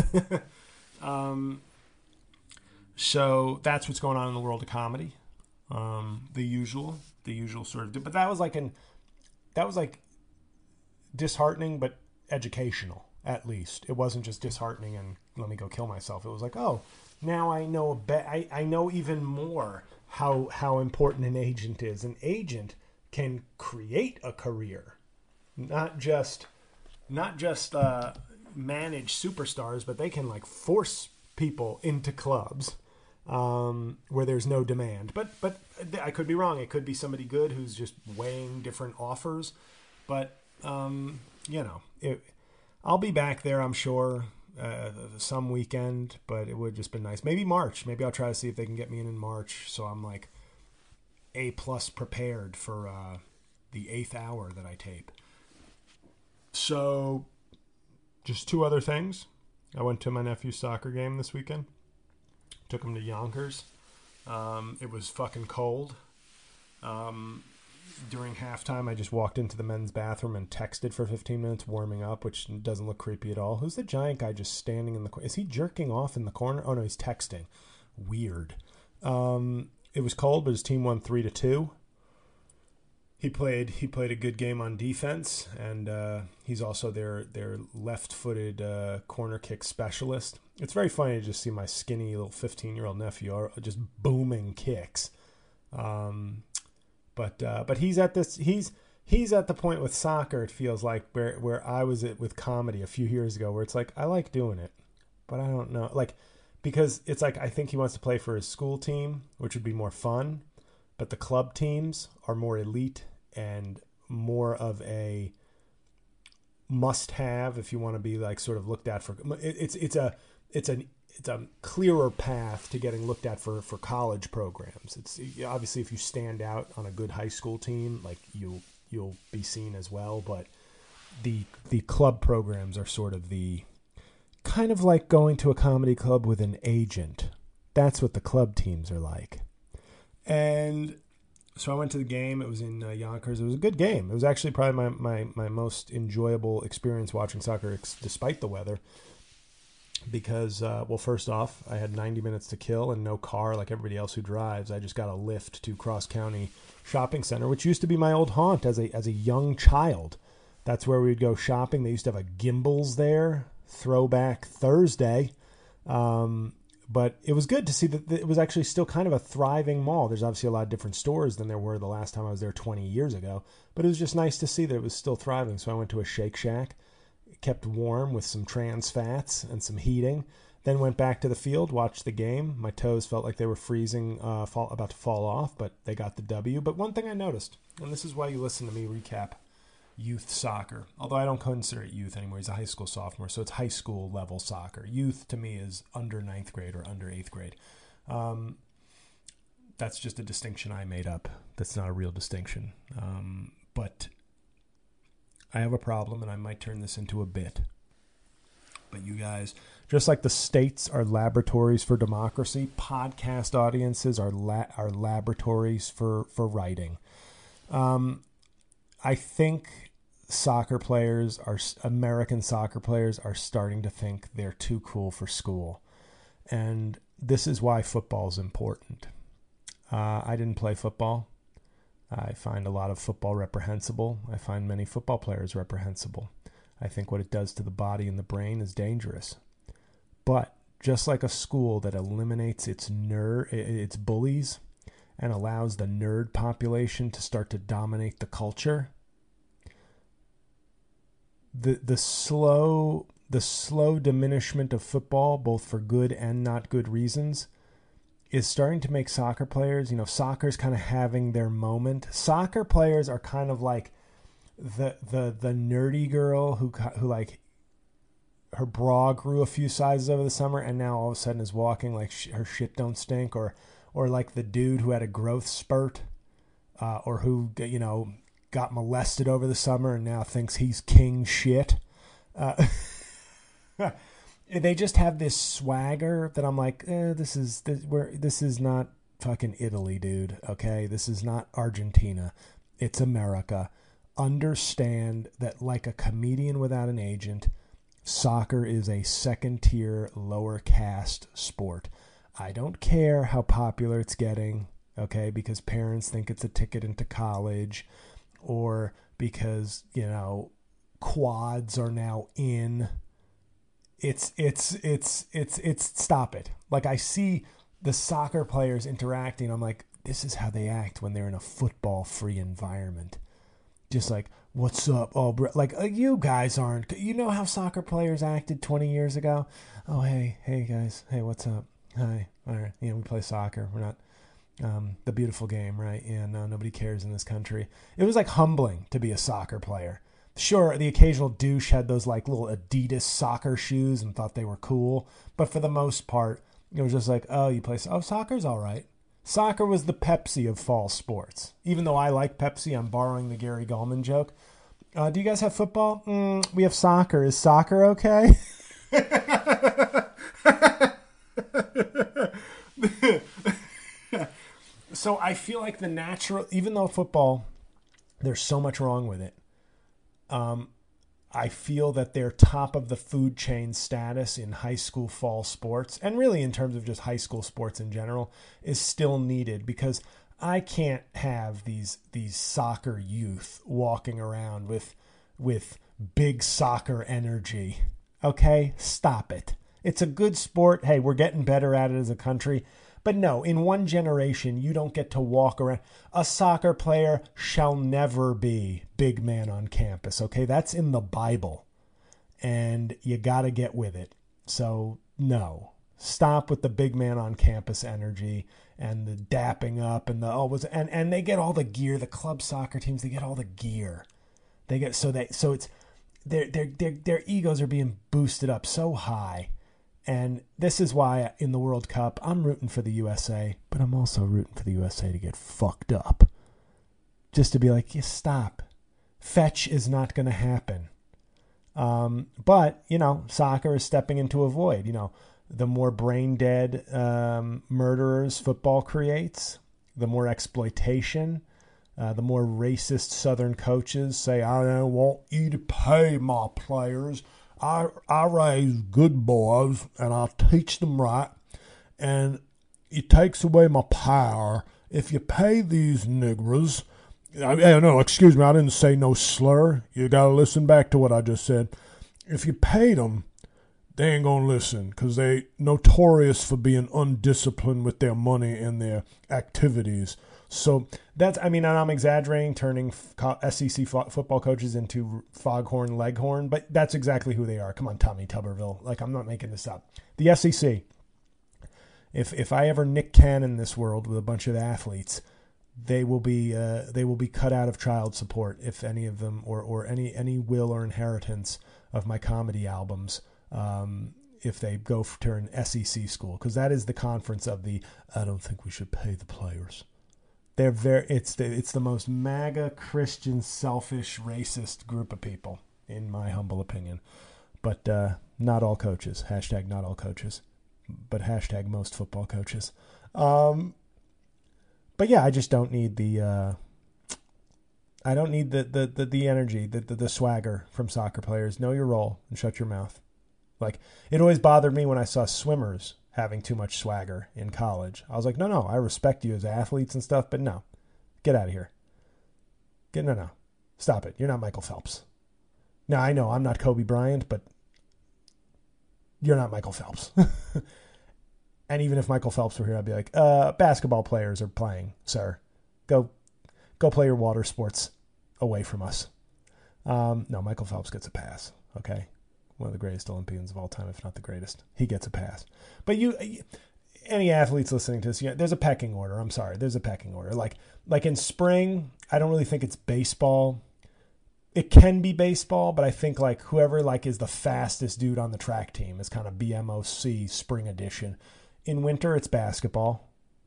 um, so that's what's going on in the world of comedy. Um, the usual, the usual sort of, but that was like an, that was like disheartening, but educational, at least. It wasn't just disheartening and let me go kill myself. It was like, oh, now I know a be- I, I know even more how, how important an agent is. An agent can create a career, not just, not just, uh, manage superstars, but they can like force people into clubs um, where there's no demand. But but I could be wrong. It could be somebody good who's just weighing different offers. But um, you know, it, I'll be back there, I'm sure, uh, some weekend. But it would just been nice. Maybe March. Maybe I'll try to see if they can get me in in March, so I'm like A plus prepared for uh, the eighth hour that I tape. So. Just two other things. I went to my nephew's soccer game this weekend. Took him to Yonkers. Um, it was fucking cold. Um, during halftime, I just walked into the men's bathroom and texted for fifteen minutes warming up, which doesn't look creepy at all. Who's the giant guy just standing in the corner? Is he jerking off in the corner? Oh, no, he's texting. Weird. Um, it was cold, but his team won three to two. He played he played a good game on defense, and uh, he's also their their left-footed uh, corner kick specialist. It's very funny to just see my skinny little fifteen-year-old nephew just booming kicks. Um, but uh, but he's at this he's he's at the point with soccer. It feels like where where I was at with comedy a few years ago, where it's like I like doing it, but I don't know, like because it's like I think he wants to play for his school team, which would be more fun, but the club teams are more elite and more of a must-have if you want to be like sort of looked at for. It's it's a it's an it's a clearer path to getting looked at for, for college programs. It's obviously if you stand out on a good high school team, like you you'll be seen as well. But the the club programs are sort of the kind of like going to a comedy club with an agent. That's what the club teams are like. And so I went to the game. It was in uh, Yonkers. It was a good game. It was actually probably my, my, my most enjoyable experience watching soccer, ex- despite the weather. Because, uh, well, first off, I had ninety minutes to kill and no car like everybody else who drives. I just got a lift to Cross County Shopping Center, which used to be my old haunt as a as a young child. That's where we would go shopping. They used to have a Gimbals there, Throwback Thursday. Um But it was good to see that it was actually still kind of a thriving mall. There's obviously a lot of different stores than there were the last time I was there twenty years ago. But it was just nice to see that it was still thriving. So I went to a Shake Shack, kept warm with some trans fats and some heating. Then went back to the field, watched the game. My toes felt like they were freezing, uh, fall, about to fall off, but they got the W. But one thing I noticed, and this is why you listen to me recap youth soccer, although I don't consider it youth anymore. He's a high school sophomore, so it's high school level soccer. Youth to me is under ninth grade or under eighth grade. Um, that's just a distinction I made up. That's not a real distinction. Um, but I have a problem, and I might turn this into a bit. But you guys, just like the states are laboratories for democracy, podcast audiences are la- are laboratories for, for writing. Um, I think soccer players are American soccer players are starting to think they're too cool for school. And this is why football is important. Uh, I didn't play football. I find a lot of football reprehensible. I find many football players reprehensible. I think what it does to the body and the brain is dangerous. But just like a school that eliminates its nerd, its bullies, and allows the nerd population to start to dominate the culture, the the slow the slow diminishment of football, both for good and not good reasons, is starting to make soccer players, you know, soccer's kind of having their moment. Soccer players are kind of like the the the nerdy girl who who like her bra grew a few sizes over the summer and now all of a sudden is walking like sh- her shit don't stink, or or like the dude who had a growth spurt, uh, or who, you know, got molested over the summer and now thinks he's king shit. Uh, they just have this swagger that I'm like, eh, this is this, we're, this is not fucking Italy, dude. Okay, this is not Argentina. It's America. Understand that, like a comedian without an agent, soccer is a second-tier, lower caste sport. I don't care how popular it's getting, okay, because parents think it's a ticket into college, or because, you know, quads are now in. It's, it's, it's, it's, it's, stop it. Like, I see the soccer players interacting. I'm like, this is how they act when they're in a football-free environment. Just like, what's up? Oh, bro. Like, uh, you guys aren't, you know how soccer players acted twenty years ago? Oh, hey, hey, guys. Hey, what's up? Hi. All right. Yeah, we play soccer. We're not um, the beautiful game, right? Yeah, no, nobody cares in this country. It was like humbling to be a soccer player. Sure, the occasional douche had those like little Adidas soccer shoes and thought they were cool. But for the most part, it was just like, oh, you play, oh, soccer's all right. Soccer was the Pepsi of fall sports. Even though I like Pepsi, I'm borrowing the Gary Gulman joke. Uh, do you guys have football? Mm, we have soccer. Is soccer okay? So I feel like the natural, even though football, there's so much wrong with it. Um, I feel that their top of the food chain status in high school fall sports, and really in terms of just high school sports in general, is still needed, because I can't have these these soccer youth walking around with with big soccer energy. Okay? Stop it. It's a good sport. Hey, we're getting better at it as a country. But no, in one generation, you don't get to walk around. A soccer player shall never be big man on campus, okay? That's in the Bible, and you got to get with it. So, no. Stop with the big man on campus energy and the dapping up and the always and, and they get all the gear. The club soccer teams, they get all the gear. They get so they so it's their their their their egos are being boosted up so high. And this is why in the World Cup, I'm rooting for the U S A, but I'm also rooting for the U S A to get fucked up. Just to be like, yeah, stop. Fetch is not going to happen. Um, but, you know, soccer is stepping into a void. You know, the more brain-dead um, murderers football creates, the more exploitation, uh, the more racist Southern coaches say, I don't want you to pay my players. I, I raise good boys, and I teach them right, and it takes away my power. If you pay these niggers, I, I no, excuse me, I didn't say no slur. You got to listen back to what I just said. If you paid them, they ain't going to listen, because they notorious for being undisciplined with their money and their activities. So that's, I mean, and I'm exaggerating, turning S E C fo- football coaches into foghorn leghorn, but that's exactly who they are. Come on, Tommy Tuberville. Like, I'm not making this up. The S E C, if if I ever Nick Cannon this world with a bunch of athletes, they will be uh, they will be cut out of child support if any of them, or or any any will or inheritance of my comedy albums, um, if they go to an S E C school, because that is the conference of the I don't think we should pay the players. They're very. It's the it's the most MAGA Christian, selfish, racist group of people, in my humble opinion. But uh, not all coaches. Hashtag not all coaches. But hashtag most football coaches. Um, but yeah, I just don't need the. Uh, I don't need the the the, the energy, the, the the swagger from soccer players. Know your role and shut your mouth. Like, it always bothered me when I saw swimmers having too much swagger in college. I was like, no, no, I respect you as athletes and stuff, but no, get out of here. Get, no, no, stop it. You're not Michael Phelps. Now, I know I'm not Kobe Bryant, but you're not Michael Phelps. And even if Michael Phelps were here, I'd be like, uh, basketball players are playing, sir. Go, go play your water sports away from us. Um, no, Michael Phelps gets a pass. Okay. One of the greatest Olympians of all time, if not the greatest. He gets a pass. But you, any athletes listening to this, you know, there's a pecking order. I'm sorry. There's a pecking order. Like, like in spring, I don't really think it's baseball. It can be baseball, but I think like whoever like is the fastest dude on the track team is kind of B M O C spring edition. In winter, it's basketball.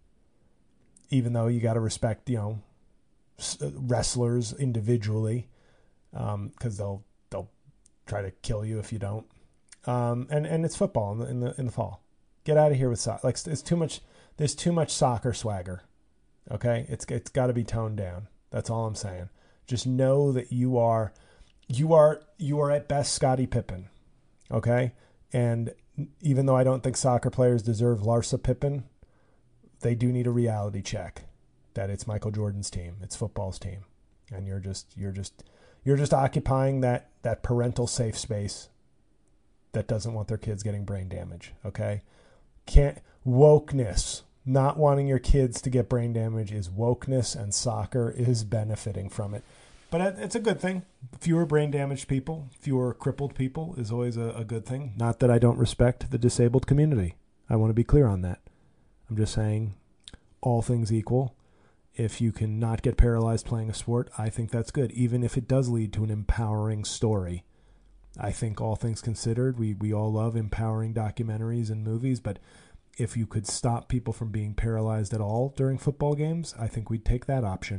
Even though you got to respect, you know, wrestlers individually, um, because they'll they'll try to kill you if you don't. Um, and and it's football in the in the in the fall. Get out of here with soccer. Like, it's too much. There's too much soccer swagger. Okay, it's it's got to be toned down. That's all I'm saying. Just know that you are, you are you are at best Scottie Pippen. Okay, and even though I don't think soccer players deserve Larsa Pippen, they do need a reality check that it's Michael Jordan's team, it's football's team, and you're just you're just you're just occupying that that parental safe space that doesn't want their kids getting brain damage. Okay, can't wokeness. Not wanting your kids to get brain damage is wokeness, and soccer is benefiting from it. But it's a good thing. Fewer brain damaged people, fewer crippled people is always a, a good thing. Not that I don't respect the disabled community. I want to be clear on that. I'm just saying, all things equal, if you can not get paralyzed playing a sport, I think that's good, even if it does lead to an empowering story. I think all things considered, we, we all love empowering documentaries and movies, but if you could stop people from being paralyzed at all during football games, I think we'd take that option.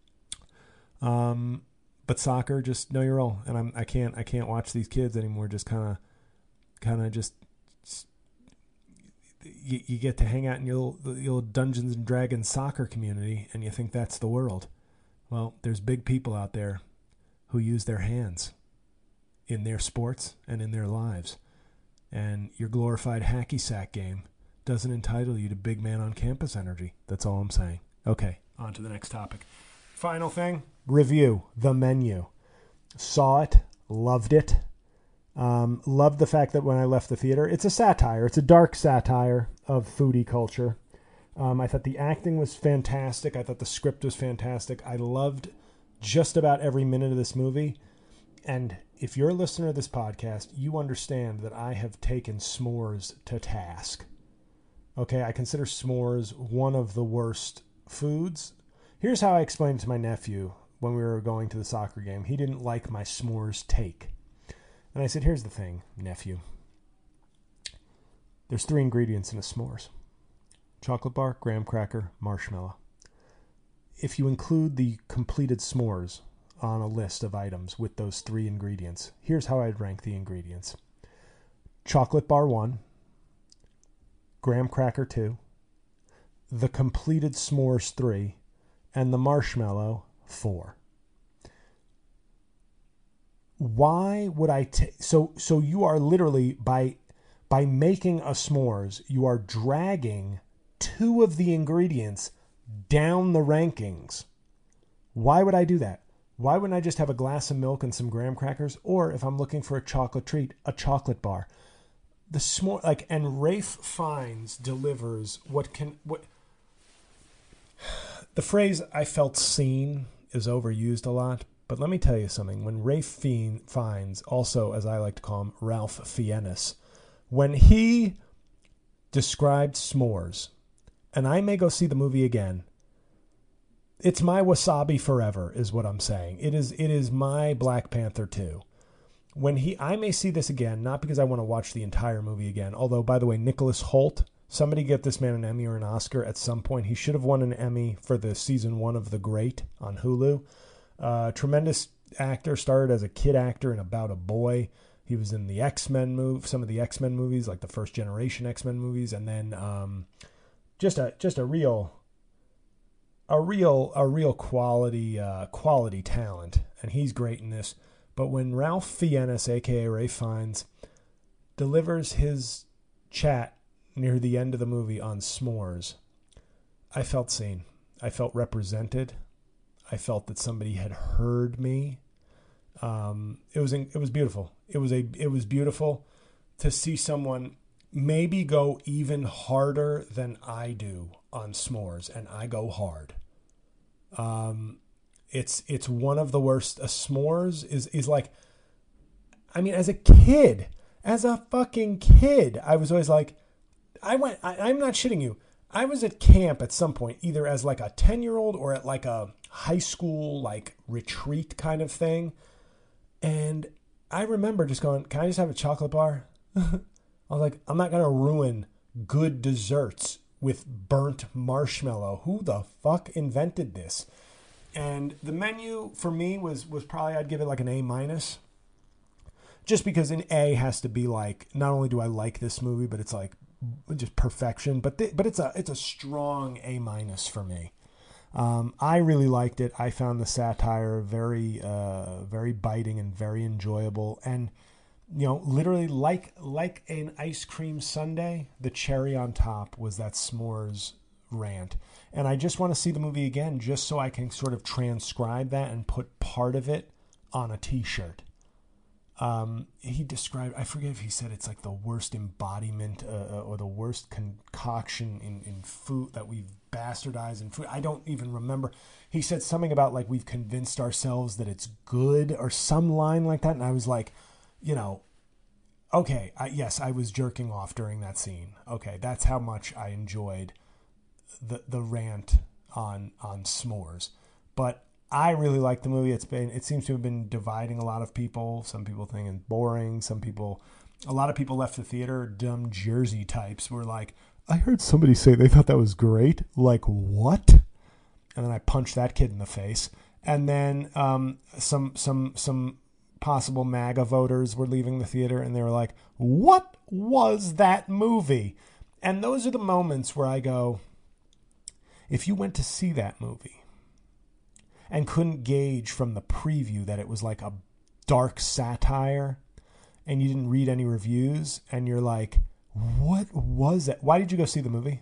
Um, but soccer, just know your role. And I'm, I can't, I can't watch these kids anymore. Just kind of, kind of just, just you, you get to hang out in your little, your little Dungeons and Dragons soccer community, and you think that's the world. Well, there's big people out there who use their hands in their sports and in their lives. And your glorified hacky sack game doesn't entitle you to big man on campus energy. That's all I'm saying. Okay, on to the next topic. Final thing, review, The Menu. Saw it, loved it. Um, loved the fact that when I left the theater, it's a satire. It's a dark satire of foodie culture. Um, I thought the acting was fantastic. I thought the script was fantastic. I loved just about every minute of this movie. And if you're a listener to this podcast, you understand that I have taken s'mores to task. Okay, I consider s'mores one of the worst foods. Here's how I explained it to my nephew when we were going to the soccer game. He didn't like my s'mores take. And I said, here's the thing, nephew. There's three ingredients in a s'mores. Chocolate bar, graham cracker, marshmallow. If you include the completed s'mores on a list of items with those three ingredients, here's how I'd rank the ingredients. Chocolate bar one, graham cracker two, the completed s'mores three, and the marshmallow four. Why would I take... So, so you are literally, by, by making a s'mores, you are dragging two of the ingredients down the rankings. Why would I do that? Why wouldn't I just have a glass of milk and some graham crackers? Or if I'm looking for a chocolate treat, a chocolate bar. The s'more, like, and Ralph Fiennes delivers what can, what, the phrase "I felt seen" is overused a lot, but let me tell you something. When Ralph Fiennes, also as I like to call him, Ralph Fiennes, when he described s'mores, and I may go see the movie again, it's my wasabi forever, is what I'm saying. It is, it is my Black Panther two. When he, I may see this again, not because I want to watch the entire movie again, although, by the way, Nicholas Hoult, somebody get this man an Emmy or an Oscar at some point. He should have won an Emmy for the season one of The Great on Hulu. Uh, tremendous actor, started as a kid actor in About a Boy. He was in the X-Men move, some of the X-Men movies, like the first generation X-Men movies, and then um, just a just a real, a real, a real quality uh, quality talent, and he's great in this. But when Ralph Fiennes, a k a. Ralph Fiennes, delivers his chat near the end of the movie on s'mores, I felt seen. I felt represented. I felt that somebody had heard me. Um, it was it was beautiful. It was a it was beautiful to see someone maybe go even harder than I do on s'mores, and I go hard. Um, it's it's one of the worst. A s'mores is is like, I mean, as a kid, as a fucking kid, I was always like, I went. I, I'm not shitting you. I was at camp at some point, either as like a ten-year-old or at like a high school like retreat kind of thing. And I remember just going, can I just have a chocolate bar? I was like, I'm not going to ruin good desserts with burnt marshmallow. Who the fuck invented this? And the menu for me was, was probably, I'd give it like an A minus. Just because an A has to be like, not only do I like this movie, but it's like just perfection. But th- but it's a it's a strong A minus for me. Um, I really liked it. I found the satire very, uh, very biting and very enjoyable. And, you know, literally like like an ice cream sundae, the cherry on top was that s'mores rant. And I just want to see the movie again just so I can sort of transcribe that and put part of it on a T-shirt. Um, he described, I forget if he said it's like the worst embodiment uh, or the worst concoction in, in food that we've bastardized in food. I don't even remember. He said something about like we've convinced ourselves that it's good or some line like that. And I was like, you know, okay, I, yes, I was jerking off during that scene. Okay, that's how much I enjoyed the the rant on on s'mores. But I really like the movie. It's been, it seems to have been dividing a lot of people. Some people think it's boring. Some people, a lot of people left the theater. Dumb Jersey types were like, I heard somebody say they thought that was great. Like, what? And then I punched that kid in the face. And then um, some some some possible MAGA voters were leaving the theater, and they were like, what was that movie? And those are the moments where I go, if you went to see that movie and couldn't gauge from the preview that it was like a dark satire and you didn't read any reviews and you're like, what was that? Why did you go see the movie?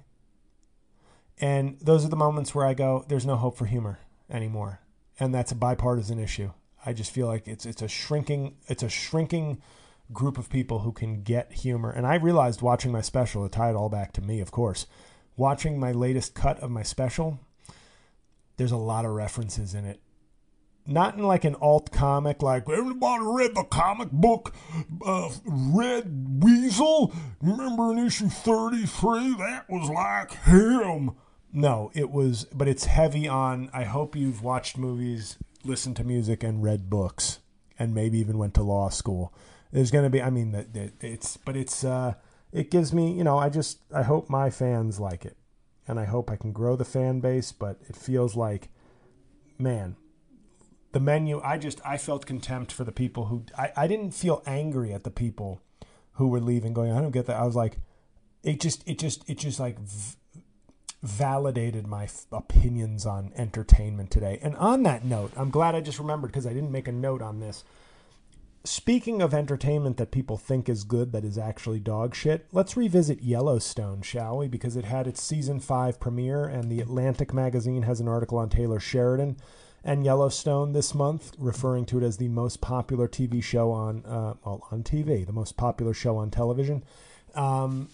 And those are the moments where I go, there's no hope for humor anymore. And that's a bipartisan issue. I just feel like it's it's a shrinking it's a shrinking group of people who can get humor. And I realized watching my special, to tie it all back to me, of course, watching my latest cut of my special, there's a lot of references in it. Not in like an alt comic, like, everybody read the comic book, uh, Red Weasel? Remember in issue thirty-three? That was like him. No, it was, but it's heavy on, I hope you've watched movies, listened to music, and read books, and maybe even went to law school. There's going to be, I mean, it's, but it's, uh, it gives me, you know, I just, I hope my fans like it. And I hope I can grow the fan base, but it feels like, man, the menu, I just, I felt contempt for the people who, I, I didn't feel angry at the people who were leaving going, I don't get that. I was like, it just, it just, it just like v- validated my f- opinions on entertainment today. And on that note, I'm glad I just remembered because I didn't make a note on this. Speaking of entertainment that people think is good that is actually dog shit, let's revisit Yellowstone, shall we? Because it had its season five premiere, and the Atlantic magazine has an article on Taylor Sheridan and Yellowstone this month, referring to it as the most popular T V show on, uh, well, on T V, the most popular show on television. Um,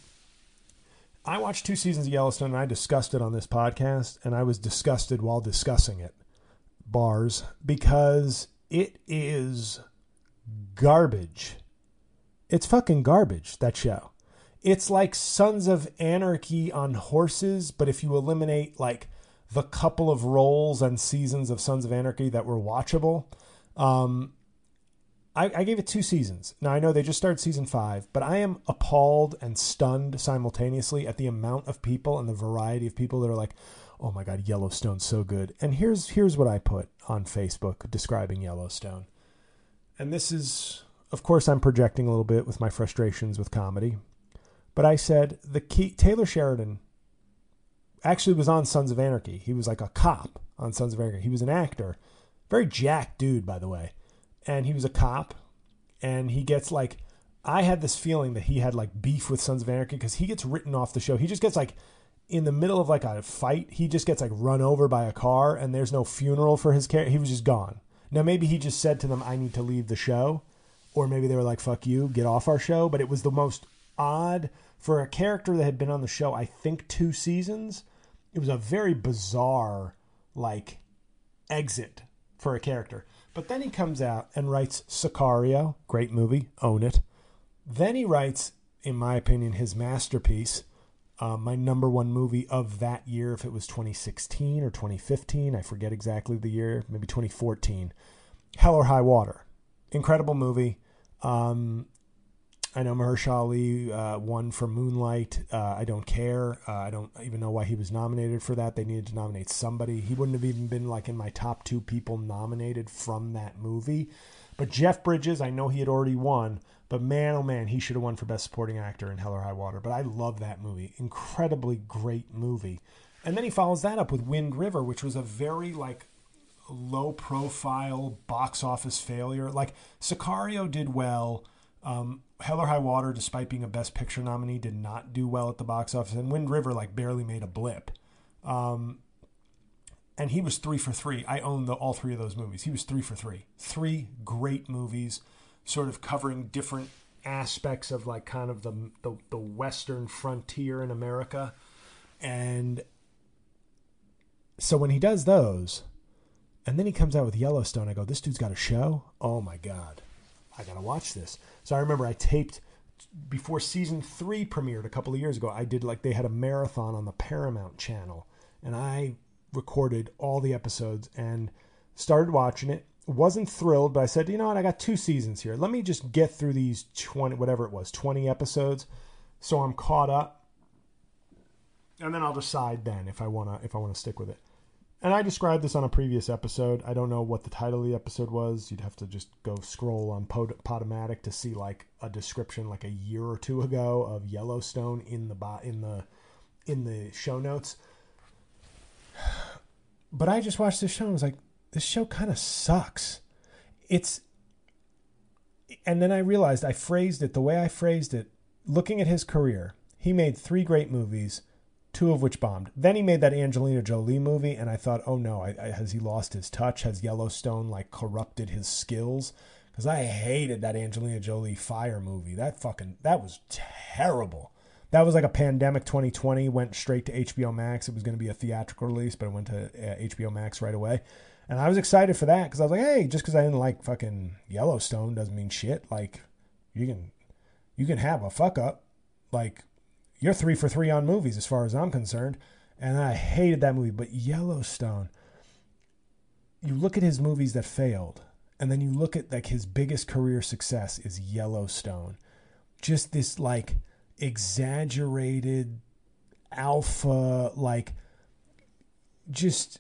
I watched two seasons of Yellowstone, and I discussed it on this podcast, and I was disgusted while discussing it, bars, because it is garbage. It's fucking garbage, that show. It's like Sons of Anarchy on horses, but if you eliminate like the couple of roles and seasons of Sons of Anarchy that were watchable. Um, I, I gave it two seasons. Now, I know they just started season five, but I am appalled and stunned simultaneously at the amount of people and the variety of people that are like, oh my God, Yellowstone's so good. And here's here's what I put on Facebook describing Yellowstone. And this is, of course, I'm projecting a little bit with my frustrations with comedy. But I said, the key, Taylor Sheridan actually was on Sons of Anarchy. He was like a cop on Sons of Anarchy. He was an actor. Very jacked dude, by the way. And he was a cop. And he gets like, I had this feeling that he had like beef with Sons of Anarchy because he gets written off the show. He just gets like, in the middle of like a fight, he just gets like run over by a car and there's no funeral for his character. He was just gone. Now, maybe he just said to them, I need to leave the show. Or maybe they were like, fuck you, get off our show. But it was the most odd for a character that had been on the show, I think, two seasons. It was a very bizarre, like, exit for a character. But then he comes out and writes Sicario, great movie, own it. Then he writes, in my opinion, his masterpiece, uh, my number one movie of that year, if it was twenty sixteen or twenty fifteen, I forget exactly the year, maybe twenty fourteen, Hell or High Water. Incredible movie. Um, I know Mahershala Ali uh, won for Moonlight. Uh, I don't care. Uh, I don't even know why he was nominated for that. They needed to nominate somebody. He wouldn't have even been like in my top two people nominated from that movie. But Jeff Bridges, I know he had already won, but man, oh man, he should have won for Best Supporting Actor in Hell or High Water. But I love that movie. Incredibly great movie. And then he follows that up with Wind River, which was a very like low profile box office failure. Like Sicario did well. Um, Hell or High Water, despite being a Best Picture nominee, did not do well at the box office. And Wind River like barely made a blip. Um, and he was three for three. I own the, all three of those movies. He was three for three. Three great movies, sort of covering different aspects of like kind of the the, the Western frontier in America. And so when he does those, and then he comes out with Yellowstone, I go, this dude's got a show? Oh my God. I got to watch this. So I remember I taped, before season three premiered a couple of years ago, I did like, they had a marathon on the Paramount channel. And I recorded all the episodes and started watching it. Wasn't thrilled, but I said, you know what? I got two seasons here. Let me just get through these twenty, whatever it was, twenty episodes. So I'm caught up. And then I'll decide then if I want to, if I want to stick with it. And I described this on a previous episode. I don't know what the title of the episode was. You'd have to just go scroll on Pod- Podomatic to see like a description like a year or two ago of Yellowstone in the bo- in the in the show notes. But I just watched this show and was like, this show kind of sucks. It's and then I realized I phrased it the way I phrased it. Looking at his career, he made three great movies, two of which bombed. Then he made that Angelina Jolie movie, and I thought, oh no, I, I, has he lost his touch? Has Yellowstone like corrupted his skills? Because I hated that Angelina Jolie Fire movie. That fucking, that was terrible. That was like a pandemic twenty twenty, went straight to H B O Max. It was going to be a theatrical release, but it went to uh, H B O Max right away. And I was excited for that because I was like, hey, just because I didn't like fucking Yellowstone doesn't mean shit. Like, you can you can have a fuck up. Like, you're three for three on movies as far as I'm concerned. And I hated that movie. But Yellowstone, you look at his movies that failed, and then you look at like his biggest career success is Yellowstone. Just this like exaggerated alpha, like just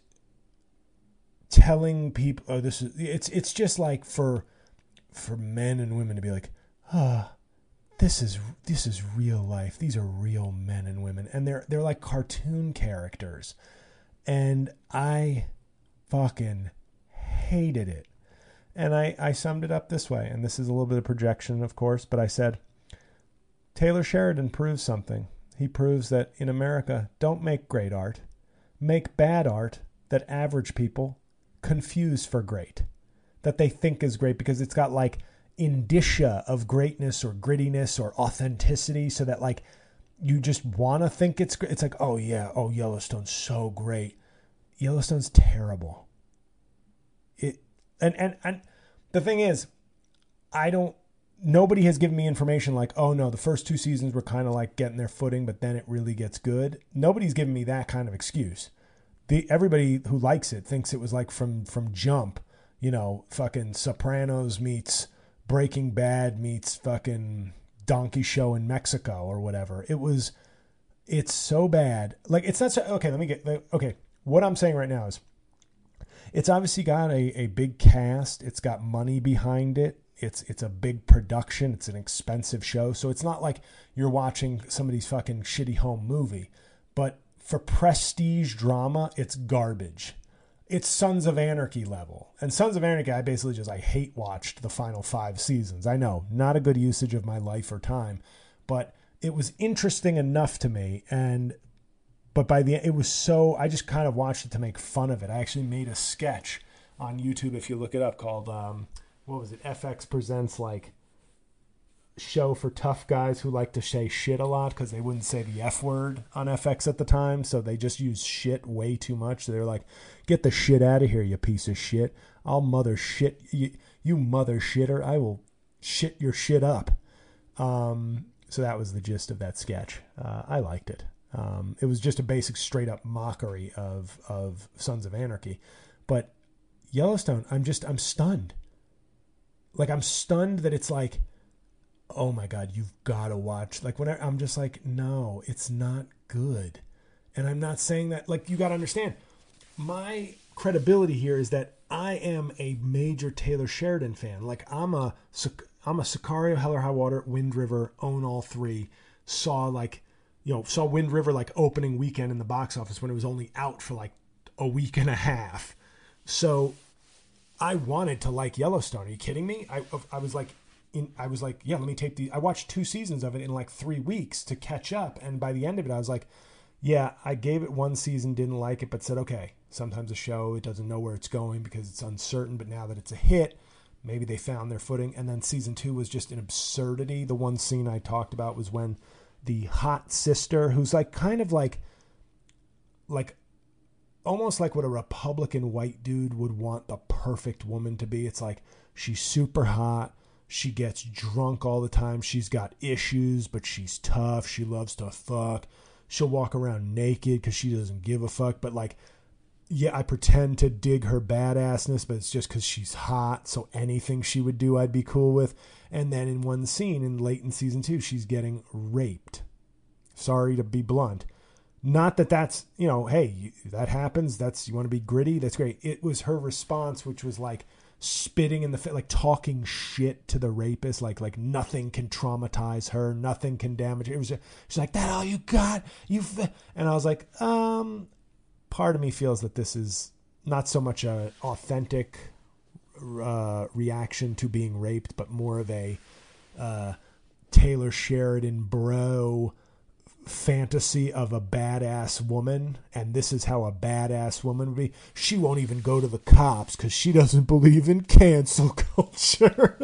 telling people, oh, this is, it's it's just like for for men and women to be like, ah, oh, this is this is real life. These are real men and women, and they're they're like cartoon characters, and I fucking hated it. And I I summed it up this way, and this is a little bit of projection, of course, but I said, Taylor Sheridan proves something. He proves that in America, don't make great art, make bad art that average people confuse for great, that they think is great because it's got like indicia of greatness or grittiness or authenticity, so that like you just want to think it's great. It's like, oh yeah, oh Yellowstone's so great. Yellowstone's terrible. It and and and the thing is, I don't. Nobody has given me information like, oh no, the first two seasons were kind of like getting their footing, but then it really gets good. Nobody's given me that kind of excuse. The everybody who likes it thinks it was like from from Jump, you know, fucking Sopranos meets Breaking Bad meets fucking Donkey Show in Mexico or whatever. It was, it's so bad. Like, it's not so, okay, let me get, okay, what I'm saying right now is, it's obviously got a, a big cast. It's got money behind it. It's it's a big production. It's an expensive show. So it's not like you're watching somebody's fucking shitty home movie. But for prestige drama, it's garbage. It's Sons of Anarchy level. And Sons of Anarchy, I basically just, I hate watched the final five seasons. I know, not a good usage of my life or time. But it was interesting enough to me. And But by the end, it was so, I just kind of watched it to make fun of it. I actually made a sketch on YouTube, if you look it up, called, um, what was it? F X Presents, like, show for tough guys who like to say shit a lot because they wouldn't say the F word on F X at the time. So they just used shit way too much. So they're like, get the shit out of here, you piece of shit. I'll mother shit. You, you mother shitter. I will shit your shit up. Um, so that was the gist of that sketch. Uh, I liked it. Um, it was just a basic straight up mockery of, of Sons of Anarchy. But Yellowstone, I'm just, I'm stunned. Like, I'm stunned that it's like, oh my God, you've got to watch. Like, when I, I'm just like, no, it's not good. And I'm not saying that, like, you got to understand, my credibility here is that I am a major Taylor Sheridan fan. Like, I'm a, I'm a Sicario, Hell or High Water, Wind River, own all three, saw like, you know, saw Wind River like opening weekend in the box office when it was only out for like a week and a half. So I wanted to like Yellowstone. Are you kidding me? I I was like, in, I was like, yeah, let me take the, I watched two seasons of it in like three weeks to catch up. And by the end of it, I was like, yeah, I gave it one season, didn't like it, but said, okay, sometimes a show, it doesn't know where it's going because it's uncertain. But now that it's a hit, maybe they found their footing. And then season two was just an absurdity. The one scene I talked about was when the hot sister, who's like kind of like, like almost like what a Republican white dude would want the perfect woman to be. It's like, she's super hot. She gets drunk all the time. She's got issues, but she's tough. She loves to fuck. She'll walk around naked because she doesn't give a fuck. But like, yeah, I pretend to dig her badassness, but it's just because she's hot. So anything she would do, I'd be cool with. And then in one scene in late in season two, she's getting raped. Sorry to be blunt. Not that that's, you know, hey, that happens. That's, you want to be gritty. That's great. It was her response, which was like spitting in the face, like talking shit to the rapist. Like, like nothing can traumatize her. Nothing can damage her. It was just, she's like, that all you got? You, f-? And I was like, um, part of me feels that this is not so much a authentic uh, reaction to being raped, but more of a uh, Taylor Sheridan bro fantasy of a badass woman. And this is how a badass woman would be. She won't even go to the cops because she doesn't believe in cancel culture.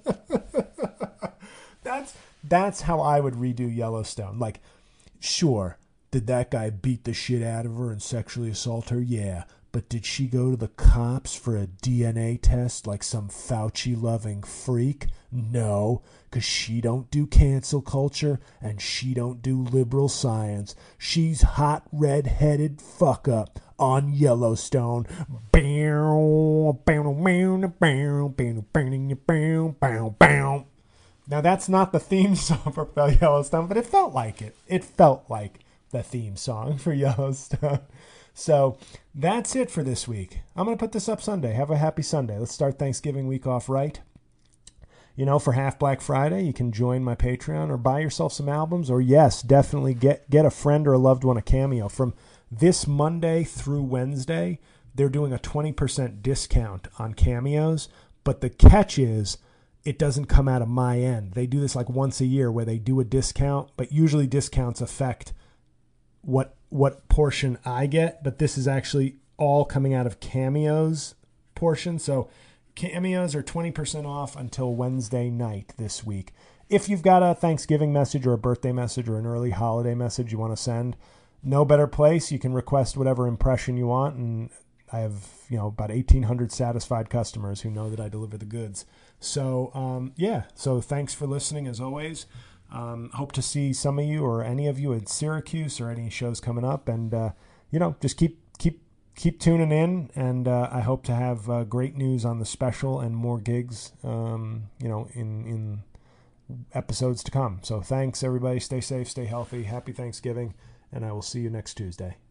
that's that's how I would redo Yellowstone. Like, sure, did that guy beat the shit out of her and sexually assault her? Yeah. But did she go to the cops for a D N A test like some Fauci-loving freak? No, because she don't do cancel culture and she don't do liberal science. She's hot red-headed fuck-up on Yellowstone. Now, that's not the theme song for Yellowstone, but it felt like it. It felt like the theme song for Yellowstone. So that's it for this week. I'm going to put this up Sunday. Have a happy Sunday. Let's start Thanksgiving week off right. You know, for half Black Friday, you can join my Patreon or buy yourself some albums. Or, yes, definitely get, get a friend or a loved one a Cameo. From this Monday through Wednesday, they're doing a twenty percent discount on Cameos. But the catch is it doesn't come out of my end. They do this like once a year where they do a discount, but usually discounts affect what what portion I get, but this is actually all coming out of Cameo's portion. So Cameos are twenty percent off until Wednesday night this week. If you've got a Thanksgiving message or a birthday message or an early holiday message you want to send, no better place. You can request whatever impression you want, and I have, you know, about eighteen hundred satisfied customers who know that I deliver the goods. So, um, yeah, so thanks for listening as always. Um, hope to see some of you or any of you at Syracuse or any shows coming up. And, uh, you know, just keep keep keep tuning in. And uh, I hope to have uh, great news on the special and more gigs, um, you know, in, in episodes to come. So thanks, everybody. Stay safe, stay healthy. Happy Thanksgiving. And I will see you next Tuesday.